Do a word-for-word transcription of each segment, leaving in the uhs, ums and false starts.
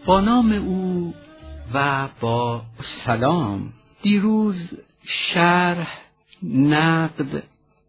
با نام او و با سلام. دیروز شرح، نقد،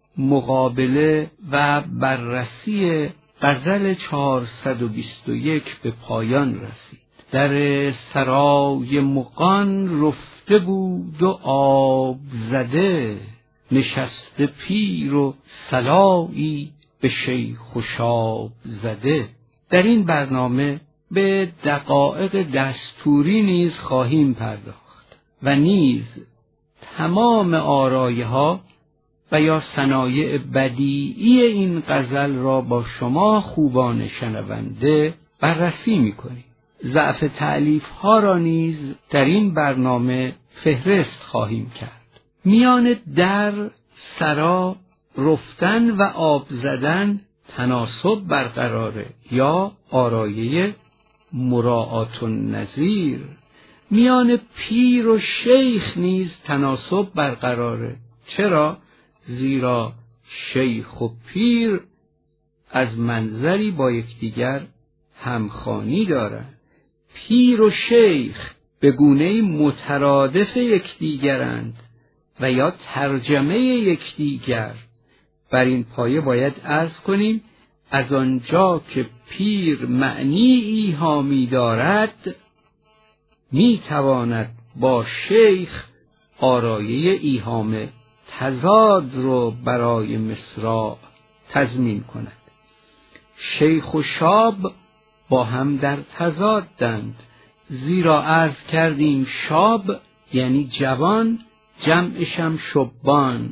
مقابله و بررسی غزل چهارصد و بیست و یک به پایان رسید. در سرای مغان رفته بود و آب زده، نشسته پیر و صلایی به شیخ و شاب زده. در این برنامه به دقایق دستوری نیز خواهیم پرداخت و نیز تمام آرایه‌ها و یا صنایع بدیعی این غزل را با شما خوبان شنونده بررسی می‌کنیم. ضعف تألیف‌ها را نیز در این برنامه فهرست خواهیم کرد. میان در، سرا، رفتن و آب زدن تناسب برقراره یا آرایه مراعات النظیر. میان پیر و شیخ نیز تناسب برقراره. چرا؟ زیرا شیخ و پیر از منظری با یکدیگر همخوانی دارند. پیر و شیخ به گونه‌ای مترادف یکدیگرند و یا ترجمه یکدیگر. بر این پایه باید عرض کنیم از آنجا که پیر معنی ایهامی دارد، می تواند با شیخ آرایه ایهام تضاد رو برای مصرع تضمین کند. شیخ و شاب با هم در تضادند، زیرا عرض کردیم شاب یعنی جوان، جمعشم شبان،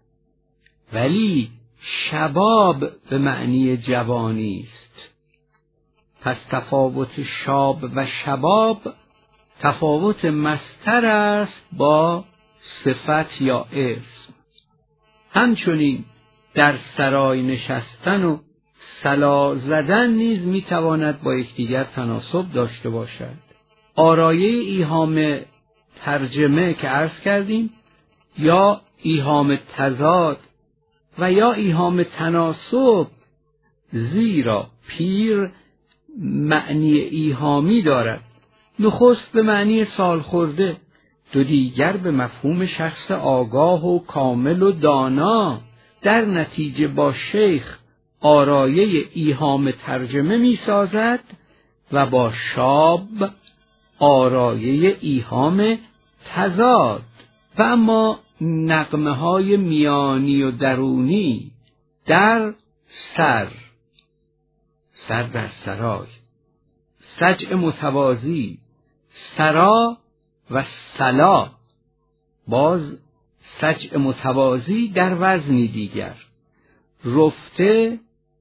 ولی شباب به معنی جوانی است. پس تفاوت شاب و شباب تفاوت مصدر است با صفت یا اسم. همچنین در سرای نشستن و صلا زدن نیز میتواند با یکدیگر تناسب داشته باشد. آرایه ایهام ترجمه که عرض کردیم یا ایهام تضاد و یا ایهام تناسب، زیرا پیر معنی ایهامی دارد. نخست به معنی سالخورده، دو دیگر به مفهوم شخص آگاه و کامل و دانا. در نتیجه با شیخ آرایه ایهام ترجمه می سازد و با شاب آرایه ایهام تضاد. و اما نغمه های میانی و درونی در سر، سر در سرای، سجع متوازی، سرا و سلا، باز سجع متوازی در وزنی دیگر، رفته،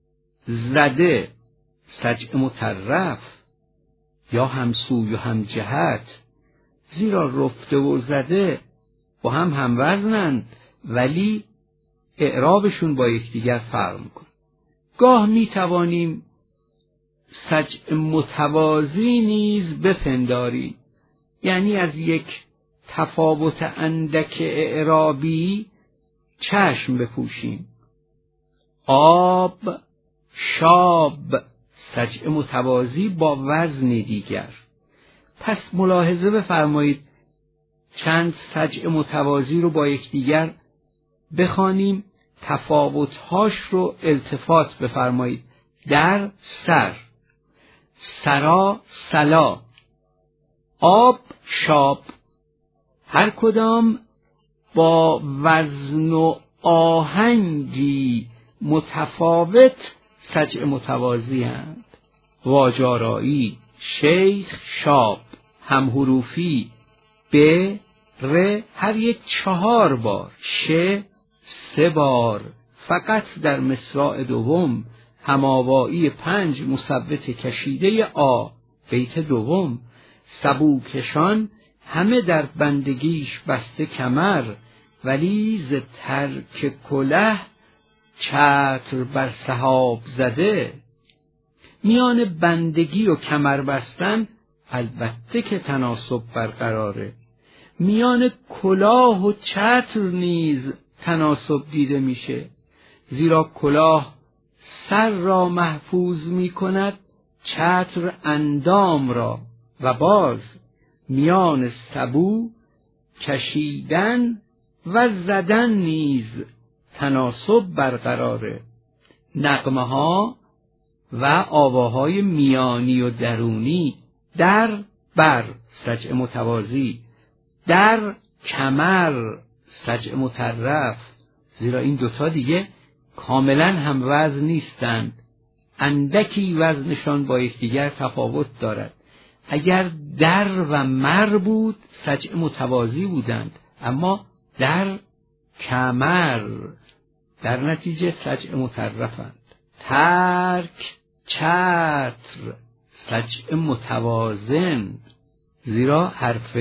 زده، سجع مطرف یا همسوی و هم جهت، زیرا رفته و زده با هم هم وزنند ولی اعرابشون با یکدیگر فرق میکنه. گاه میتوانیم سجع متوازی نیز بپنداریم، یعنی از یک تفاوت اندک اعرابی چشم بپوشیم. آب، شاب، سجع متوازی با وزنی دیگر. پس ملاحظه بفرمایید چند سجع متوازی رو با یکدیگر بخوانیم، تفاوت‌هاش رو التفات بفرمایید. در سر، سرا، سلا، آب، شاب، هر کدام با وزن و آهنگی متفاوت سجع متوازی هستند. واجارایی، شیخ، شاب، همحروفی، ب، ر هر یک چهار بار، ش سه بار، فقط در مصرع دوم هماوایی پنج مثبت کشیده آ، بیت دوم، سبوکشان همه در بندگیش بسته کمر، ولی ز ترک کله چتر بر سحاب زده. میان بندگی و کمر بستن البته که تناسب برقراره، میان کلاه و چتر نیز تناسب دیده میشه، زیرا کلاه سر را محفوظ می کند، چتر اندام را. و باز میان سبو کشیدن و زدن نیز تناسب برقراره. نغمه ها و آواهای میانی و درونی در بر سجع متوازی، در کمر سجع مطرف، زیرا این دوتا دیگه کاملا هم وزن نیستند، اندکی وزنشان با یکدیگر تفاوت دارد. اگر در و مر بود سجع متوازی بودند، اما در کمر در نتیجه سجع مطرفند. ترک چتر سجع متوازن، زیرا حرف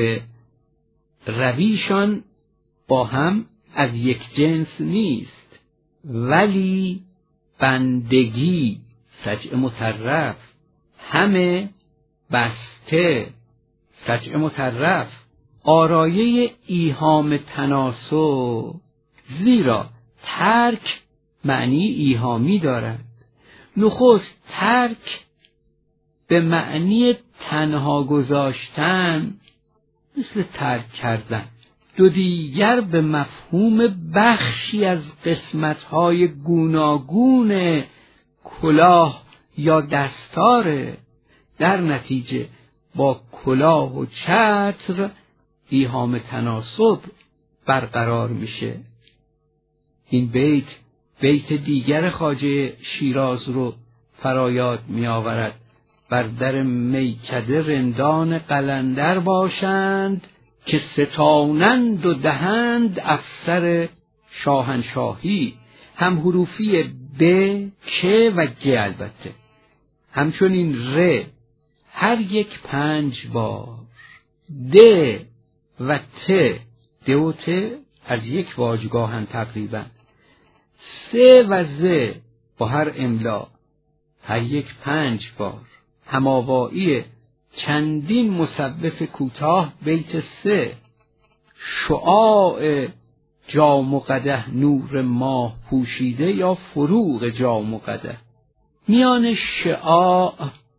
رویشان با هم از یک جنس نیست. ولی بندگی سجع مطرف، همه بسته سجع مطرف، آرایه ایهام تناسب، زیرا ترک معنی ایهامی دارد. نخست ترک به معنی تنها گذاشتن مثل ترک کردن، دو دیگر به مفهوم بخشی از قسمت‌های گوناگون کلاه یا دستاره. در نتیجه با کلاه و چتر ایهام تناسب برقرار میشه. این بیت بیت دیگر خواجه شیراز رو فرایاد می آورد: بر در میکده رندان قلندر باشند، که ستانند و دهند افسر شاهنشاهی. هم حروفی ب، ک و گ، البته همچنین ر هر یک پنج بار، د و ت، د و ت از یک واژگاهن تقریبا، س و ز با هر املا هر یک پنج بار. هماوایی چندین مصوف کوتاه بیت سه، شعاع جام و قدح نور ماه پوشیده یا فروغ جام و قدح. میان شعاع،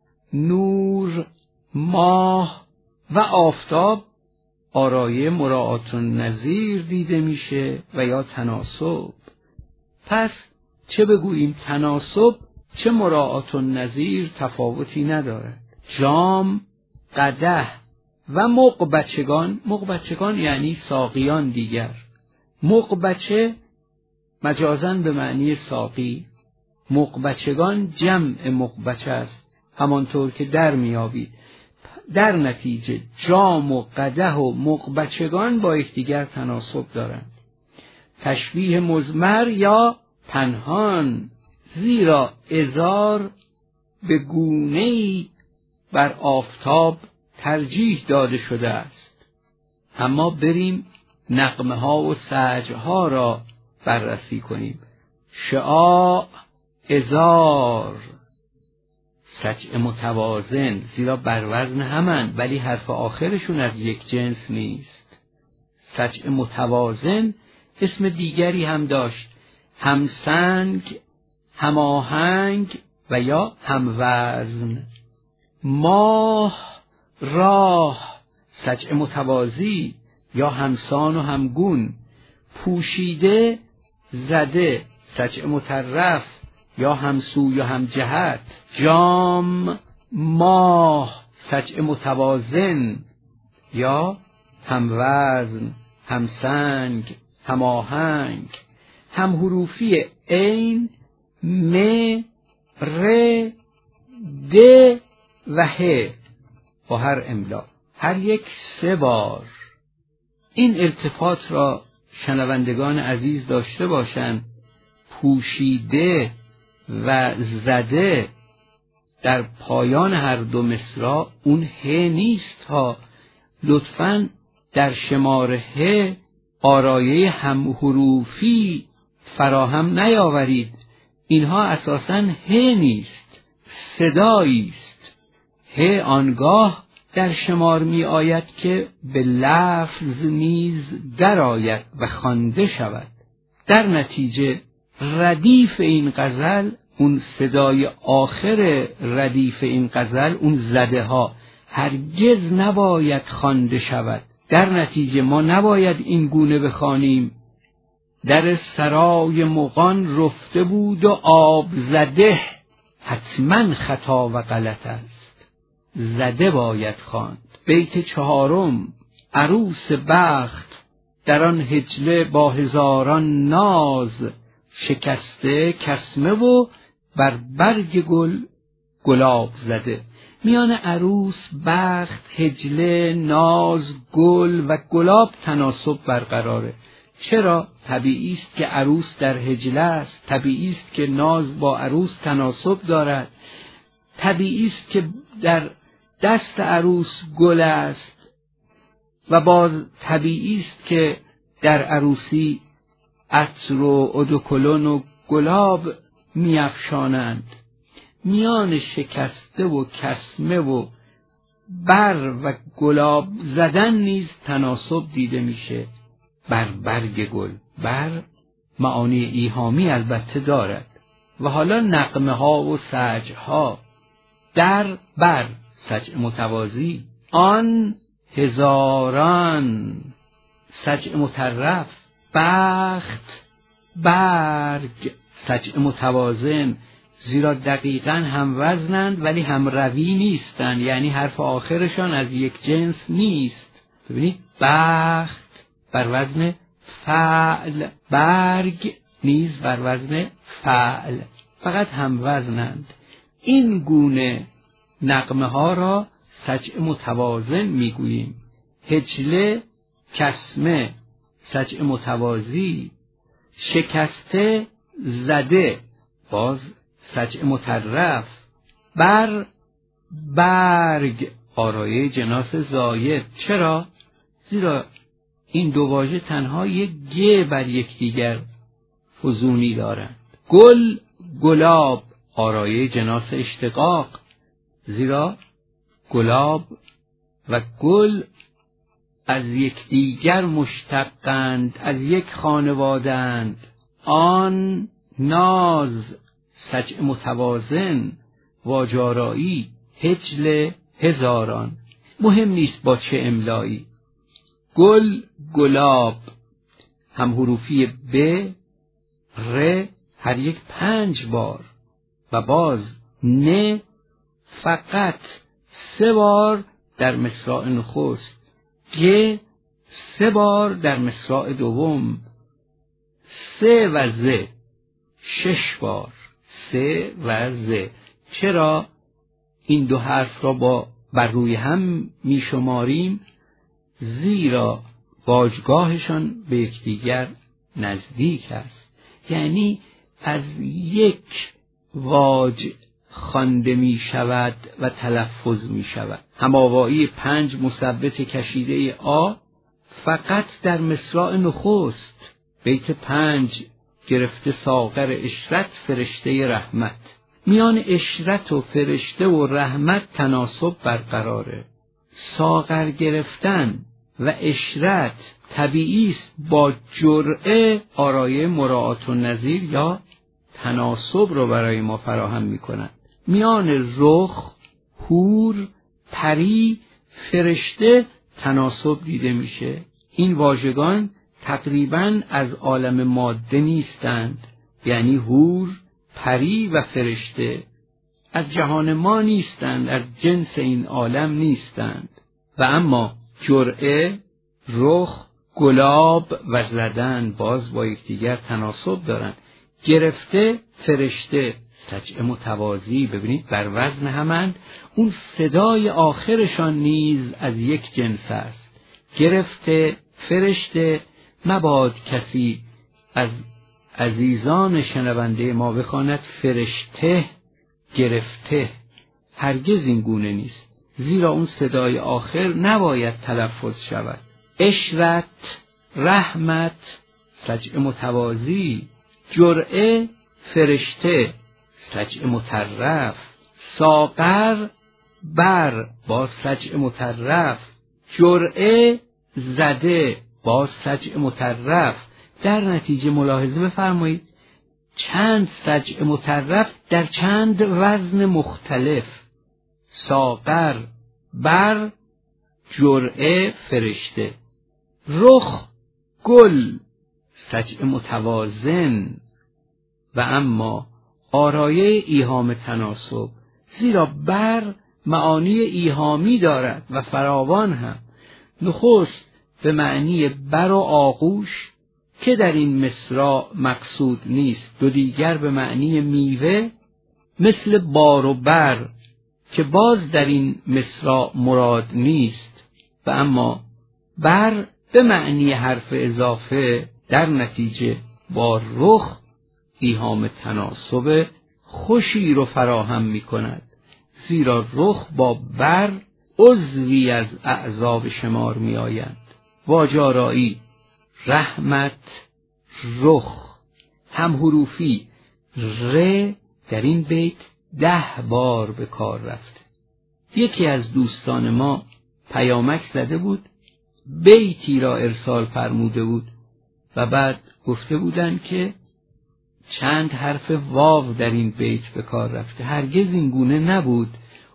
نور، ماه و آفتاب آرایه مراعات النظیر دیده میشه و یا تناسب. پس چه بگوییم تناسب چه مراعات النظیر تفاوتی ندارد. جام، قدح و مغبچگان، مغبچگان یعنی ساقیان دیگر، مغبچه مجازاً به معنی ساقی، مغبچگان جمع مغبچه است، همانطور که در میابید. در نتیجه جام و قدح و مغبچگان با یکدیگر تناسب دارند. تشبیه مضمر یا پنهان، زیرا ازار به گونه‌ای بر آفتاب ترجیح داده شده است. اما بریم نغمه ها و سجع ها را بررسی کنیم. شعاع، ازار سجع متوازن، زیرا بر وزن همند ولی حرف آخرشون از یک جنس نیست. سجع متوازن اسم دیگری هم داشت: همسنگ، هماهنگ و یا هموزن. ماه، راه سجع متوازی یا همسان و همگون. پوشیده، زده سجع مطرف یا همسو یا همجهت. جام، ماه سجع متوازن یا هموزن، همسنگ، هماهنگ. هم حروفی عین، م، ر، د و ه با هر املا هر یک سه بار. این التفات را شنوندگان عزیز داشته باشند. پوشیده و زده در پایان هر دو مصرع اون ه نیست ها. لطفاً در شمار ه آرایه هم حروفی فراهم نیاورید. اینها اساساً ه نیست، صدایی است. ه آنگاه در شمار می آید که به لفظ نیز در آید و خوانده شود. در نتیجه ردیف این غزل، اون صدای آخر ردیف این غزل، اون زده ها هرگز نباید خوانده شود. در نتیجه ما نباید این گونه بخوانیم: در سرای مغان رفته بود و آب زده، حتما خطا و غلط است. زده باید خواند. بیت چهارم: عروس بخت در آن حجله با هزاران ناز، شکسته کسمه و بر برگ گل گلاب زده. میان عروس، بخت، حجله، ناز، گل و گلاب تناسب برقراره. چرا؟ طبیعی است که عروس در حجله است، طبیعی است که ناز با عروس تناسب دارد، طبیعی است که در دست عروس گل است و باز طبیعی است که در عروسی عطر و ادوکلون و گلاب میافشانند. میان شکسته و کسمه و بر و گلاب زدن نیز تناسب دیده میشه. بر برگ گل، بر معانی ایهامی البته دارد. و حالا نغمه ها و سجع ها: در بر سجع متوازی، آن هزاران سجع مطرف، بخت برگ سجع متوازن، زیرا دقیقاً هم وزنند ولی هم روی نیستند، یعنی حرف آخرشان از یک جنس نیست. ببینید بخت بر وزن فعل، برگ نیز بر وزن فعل، فقط هم وزنند. این گونه نغمه ها را سجع متوازن میگوییم. حجله، کسمه سجع متوازی، شکسته، زده باز سجع مطرف، بر برگ آرایه جناس زاید. چرا؟ زیرا این دو واژه تنها یک گ بر یکدیگر فزونی دارند. گل، گلاب آرایه جناس اشتقاق، زیرا گلاب و گل از یکدیگر مشتقند، از یک خانواده‌اند. آن ناز سجع متوازن، واجارایی، حجل هزاران. مهم نیست با چه املایی. گل، گلاب هم حروفی ب، ر هر یک پنج بار و باز ن فقط سه بار در مصرع نخست، گ سه بار در مصرع دوم، سه و ز شش بار، سه و ز. چرا این دو حرف را با بر روی هم می شماریم؟ زیرا واجگاهشان به یکدیگر نزدیک است، یعنی از یک واج خوانده می شود و تلفظ می شود. هماوایی پنج مثبت کشیده آ فقط در مصرع نخست. بیت پنج: گرفته ساغر اشرت فرشته رحمت. میان اشرت و فرشته و رحمت تناسب برقراره. ساغر گرفتن و اشرت طبیعی است با جرعه آرایه مراعات و نظیر یا تناسب رو برای ما فراهم میکنند. میان رخ، حور، پری، فرشته تناسب دیده میشه. این واژگان تقریباً از عالم ماده نیستند، یعنی حور، پری و فرشته از جهان ما نیستند، از جنس این عالم نیستند. و اما جرعه، رخ، گلاب و زدن باز با یکدیگر تناسب دارند. گرفته، فرشته سجع متوازی، ببینید بر وزن همند. اون صدای آخرشان نیز از یک جنس است. گرفته، فرشته. مباد کسی از عزیزان شنونده ما بخواند فرشته گرفته، هرگز این گونه نیست، زیرا اون صدای آخر نباید تلفظ شود. اشرت، رحمت سجع متوازی، جرعه، فرشته سجع مطرف، ساغر، بر با سجع مطرف، جرعه، زده با سجع مطرف. در نتیجه ملاحظه بفرمایید چند سجع مطرف در چند وزن مختلف. ساغر بر جرعه فرشته، رخ گل سجع متوازن، و اما آرایه ایهام تناسب، زیرا بر معانی ایهامی دارد و فراوان هم. نخست به معنی بر و آغوش که در این مصرع مقصود نیست، دو دیگر به معنی میوه مثل بار و بر که باز در این مصرع مراد نیست، و اما بر به معنی حرف اضافه در نتیجه با رخ ایهام تناسب خوشی رو فراهم می کند، زیرا رخ با بر عضوی از اعضا به شمار می آیند. واجارایی، رحمت، رخ هم حروفی ر در این بیت ده بار به کار رفته. یکی از دوستان ما پیامک زده بود، بیتی را ارسال فرموده بود و بعد گفته بودند که چند حرف واو در این بیت به کار رفته. هرگز این گونه نبود.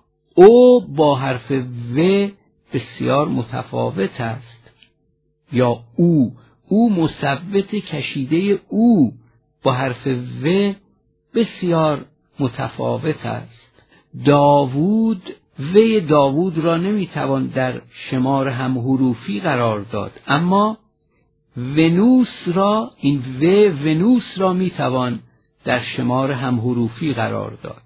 او با حرف و بسیار متفاوت است، یا او او مثبت کشیده او با حرف و بسیار متفاوت است. داوود و داوود را نمیتوان در شمار هم حروفی قرار داد، اما ونوس را این و ونوس را میتوان در شمار هم حروفی قرار داد.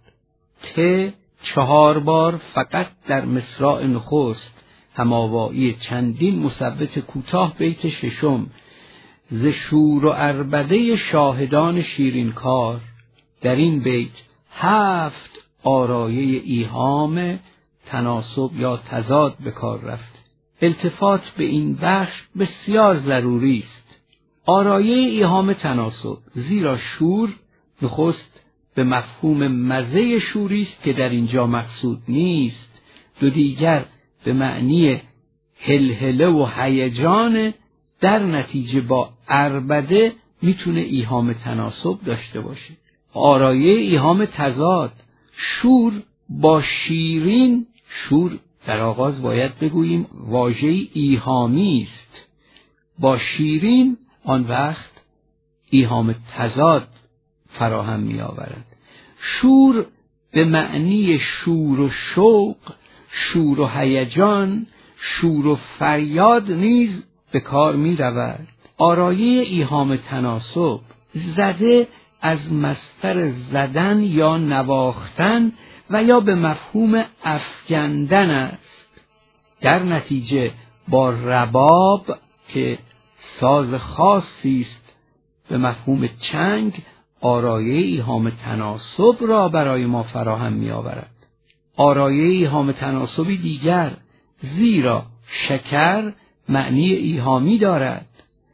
ت چهار بار فقط در مصرع نخست، هماوایی چندین مثبت کوتاه بیت ششم، ز شور و عربده شاهدان شیرین کار، در این بیت هفت آرایه ایهام تناسب یا تضاد به کار رفت. التفات به این بخش بسیار ضروری است. آرایه ایهام تناسب، زیرا شور نخست به مفهوم مزه شوری است که در اینجا مقصود نیست، دو دیگر به معنی هلهله و هیجان، در نتیجه با عربده میتونه ایهام تناسب داشته باشه. آرایه ایهام تضاد، شور با شیرین، شور در آغاز باید بگوییم واژه ایهامی است، با شیرین آن وقت ایهام تضاد فراهم می آورد. شور به معنی شور و شوق، شور و هیجان، شور و فریاد نیز به کار می رود. آرایه ایهام تناسب زده از مصدر زدن یا نواختن و یا به مفهوم افکندن است. در نتیجه با رباب که ساز خاصی است به مفهوم چنگ، آرایه ایهام تناسب را برای ما فراهم می آورد. آرایه ایهام تناسبی دیگر، زیرا شکر معنی ایهامی دارد.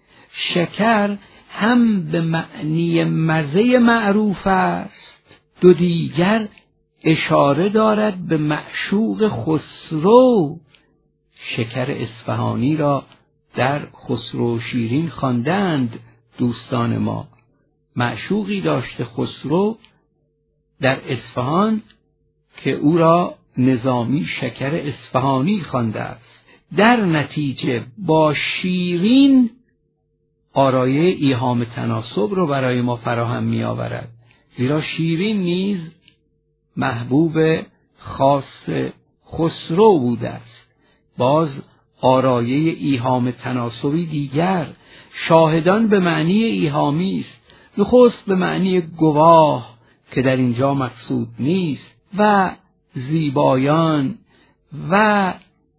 شکر هم به معنی مزه معروف است، دو دیگر اشاره دارد به معشوق خسرو. شکر اصفهانی را در خسرو شیرین خواندند دوستان ما. معشوقی داشته خسرو در اصفهان که او را نظامی شکر اصفهانی خوانده است. در نتیجه با شیرین آرایه ایهام تناسب رو برای ما فراهم می آورد، زیرا شیرین نیز محبوب خاص خسرو بوده است. باز آرایه ایهام تناسبی دیگر، شاهدان به معنی ایهامی است، نخست به معنی گواه که در اینجا مقصود نیست، و زیبایان و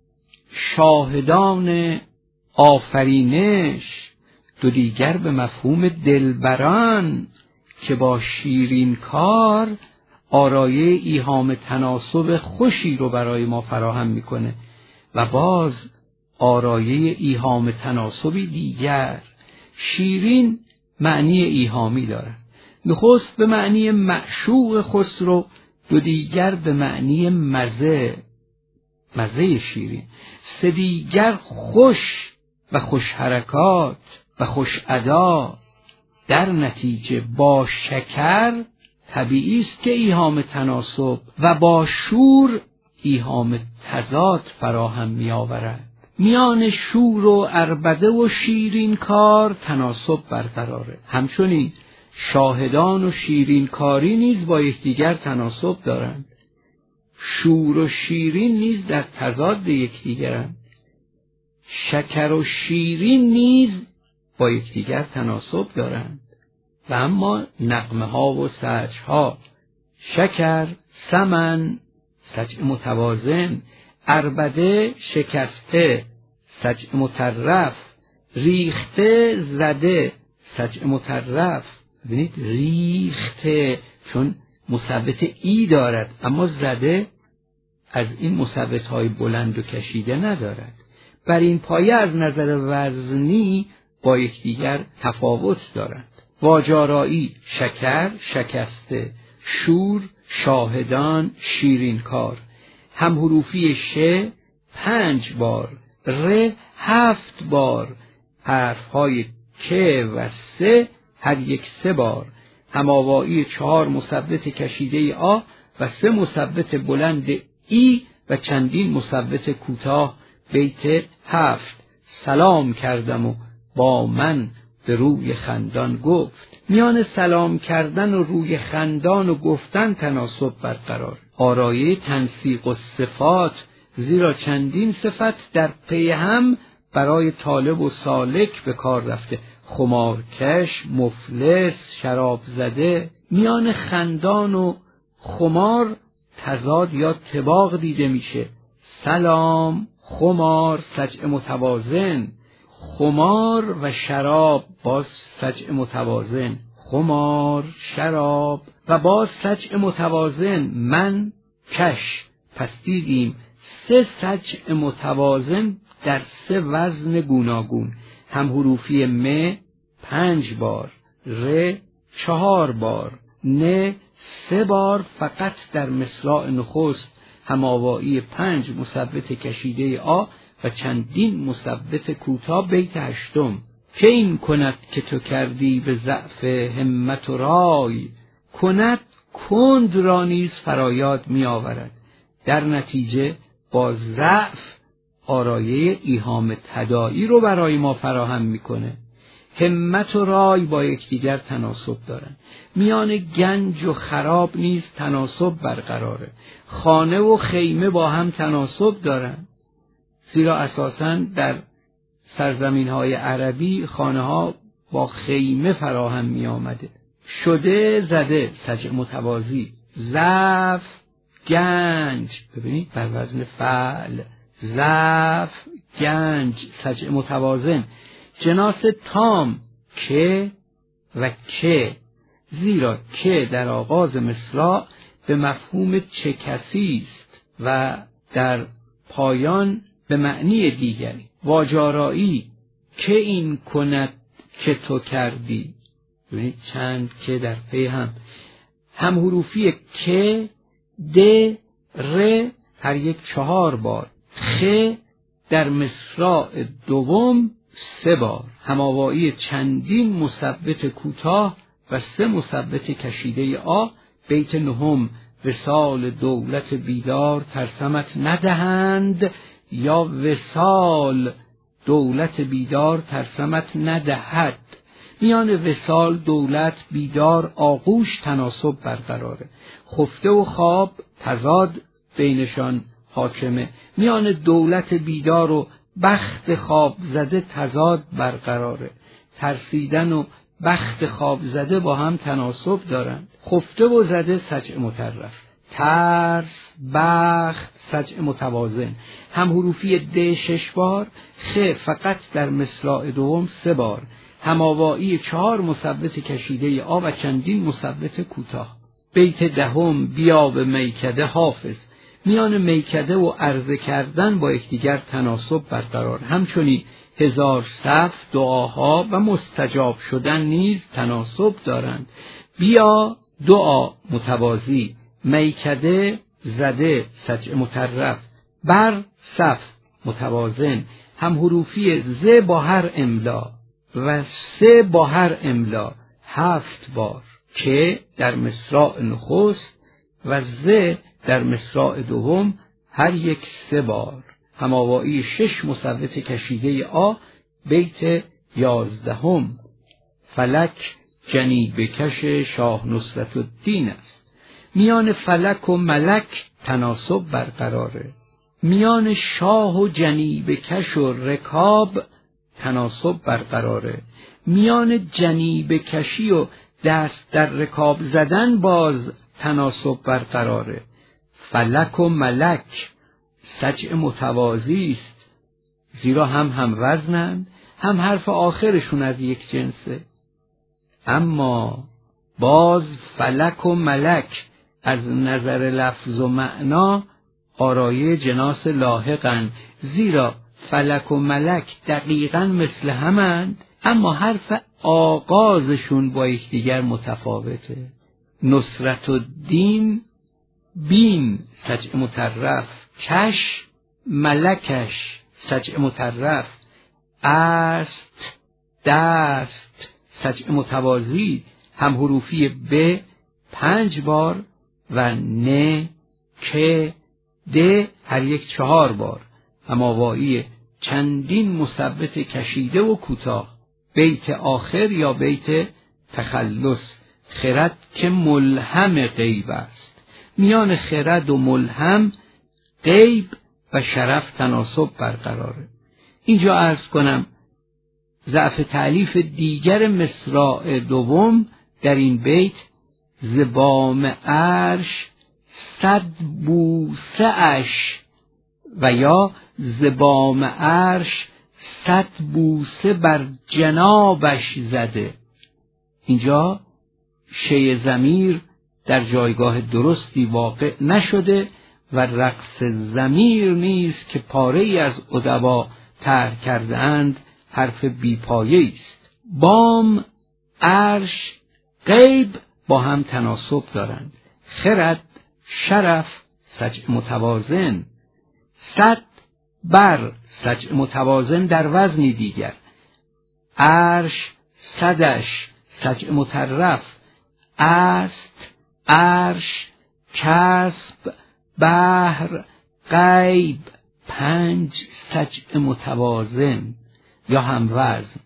شاهدان آفرینش، دو دیگر به مفهوم دلبران که با شیرین کار آرایه ایهام تناسب خوشی رو برای ما فراهم میکنه. و باز آرایه ایهام تناسبی دیگر، شیرین معنی ایهامی دارد، نخست به معنی معشوق خسرو، دو دیگر به معنی مزه، مزه شیرین، سه دیگر خوش و خوش حرکات و خوش ادا. در نتیجه با شکر طبیعی است که ایهام تناسب و با شور ایهام تضاد فراهم می آورد. میان شور و عربده و شیرین کار تناسب برقراره. همچنین شاهدان و شیرین کاری نیز با یکدیگر تناسب دارند. شور و شیرین نیز در تضاد یکدیگرند. شکر و شیرین نیز با یکدیگر تناسب دارند. و اما نغمه ها و سجع ها، شکر، سمن، سجع متوازن، عربده، شکسته، سجع مطرف، ریخته، زده، سجع مطرف. ببینید ریخته چون مثبت ای دارد، اما زده از این مثبت های بلند و کشیده ندارد. بر این پایه از نظر وزنی با یکدیگر تفاوت دارند. واجارایی، شکر، شکسته، شور، شاهدان، شیرین کار. هم حروفی ش پنج بار، ر هفت بار، حرفهای ک و س هر یک سه بار. هماوایی چهار مثبت کشیده آ و سه مثبت بلند ای و چندین مثبت کوتاه. بیت هفت. سلام کردم و با من به روی خندان گفت. میان سلام کردن و روی خندان و گفتن تناسب برقرار. آرایه تنسیق و صفات، زیرا چندین صفت در پی هم برای طالب و سالک به کار رفته. خمارکش، مفلس، شراب زده. میان خندان و خمار تضاد یا طباق دیده میشه. سلام، خمار، سجع متوازن. خمار و شراب باز سجع متوازن. خمار، شراب و باز سجع متوازن. من، کش. پس دیدیم سه سجع متوازن در سه وزن گوناگون. هم حروفی م پنج بار، ر چهار بار، ن سه بار فقط در مصراع نخست. هماوایی پنج مثبت کشیده آ و چندین مثبت کوتاه. بیت هشتم. که این کند که تو کردی به ضعف همت و رای، کند کند را نیز فرایاد می آورد. در نتیجه با ضعف آرایه ایهام تداعی رو برای ما فراهم میکنه. همت و رای با یکدیگر تناسب دارن. میان گنج و خراب نیز تناسب برقراره. خانه و خیمه با هم تناسب دارن، زیرا اساساً در سرزمین های عربی خانه ها با خیمه فراهم می آمده. شده، زده، سجع متوازی. ضعف، گنج، ببینید بر وزن فعل. ضعف، گنج، سجع متوازن. جناس تام، که و که، زیرا که در آغاز مصرع به مفهوم چه کسی است و در پایان به معنی دیگری. واجارایی، که این کند که تو کردی. ببینید چند که در پی هم. هم حروفی که، د، ر هر یک چهار بار. خ در مصراع دوم سه بار. هماوایی چندین مثبت کوتاه و سه مثبت کشیده آ. بیت نهم. وصال دولت بیدار ترسمت ندهند، یا وصال دولت بیدار ترسمت ندهد. میان وصال، دولت، بیدار، آغوش تناسب برقراره. خفته و خواب تضاد بینشان حاکمه. میان دولت بیدار و بخت خواب زده تضاد برقراره. ترسیدن و بخت خواب زده با هم تناسب دارند. خفته و زده سجع مطرف. ترس، بخت، سجع متوازن. هم حروفی د شش بار، خ فقط در مصراع دوم سه بار. هماوایی چهار مثبت کشیده آ و چندین مثبت کوتاه. بیت دهم. بیا به میکده حافظ. میان میکده و عرضه کردن با یکدیگر تناسب برقرار. همچنین هزار صف، دعاها و مستجاب شدن نیز تناسب دارند. بیا، دعا متوازی. میکده، زده، سجع مطرف. بر، صف متوازن. هم حروفی ز با هر املا و سه با هر املا هفت بار. که در مصراع نخست و ز در مصراع دوم هر یک سه بار. هماوایی شش مصوت کشیده آ بیت یازدهم. فلک جنیبه کش شاه نصرت الدین است. میان فلک و ملک تناسب برقراره. میان شاه و جنیبه کش و رکاب تناسب برقراره. میان جنیبه کشی و دست در رکاب زدن باز تناسب برقراره. فلک و ملک سجع متوازی است، زیرا هم هم وزنند، هم حرف آخرشون از یک جنسه. اما باز فلک و ملک از نظر لفظ و معنا آرایه جناس لاحقند، زیرا فلک و ملک دقیقاً مثل همند، اما حرف آغازشون با یکدیگر متفاوته. نصرت الدین بین سجع مطرف، کش ملکش سجع مطرف، است دست سجع متوازی، هم حروفی ب پنج بار و ن ک د هر یک چهار بار. هماوایی چندین مثبت کشیده و کوتاه. بیت آخر یا بیت تخلص. خرد که ملهم غیب است. میان خرد و ملهم غیب و شرف تناسب برقراره. اینجا عرض کنم ضعف تألیف دیگر مصرع دوم در این بیت زبام عرش صد بوسه اش و یا زبام عرش صد بوسه بر جنابش زده. اینجا شی ضمیر در جایگاه درستی واقع نشده و رقص ضمیر نیز که پاره ای از ادبا طرح کرده اند حرف بیپایه است. بام عرش غیب با هم تناسب دارند. خرد شرف سجع متوازن، صد بر سجع متوازن در وزنی دیگر، عرش صدش سجع مطرف، است عرش کسب بحر غیب پنج سجع متوازن یا هم وزن.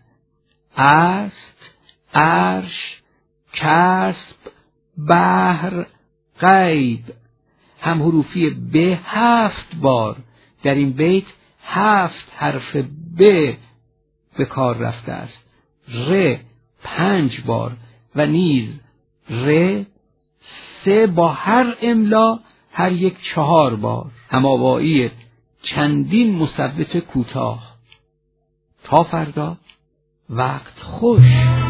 است عرش کسب بحر غیب هم حروفی ب هفت بار. در این بیت هفت حرف ب به کار رفته است. ر پنج بار و نیز ر سه با هر املا هر یک چهار بار. هماوایی چندین مثبت کوتاه. تا فردا وقت خوش.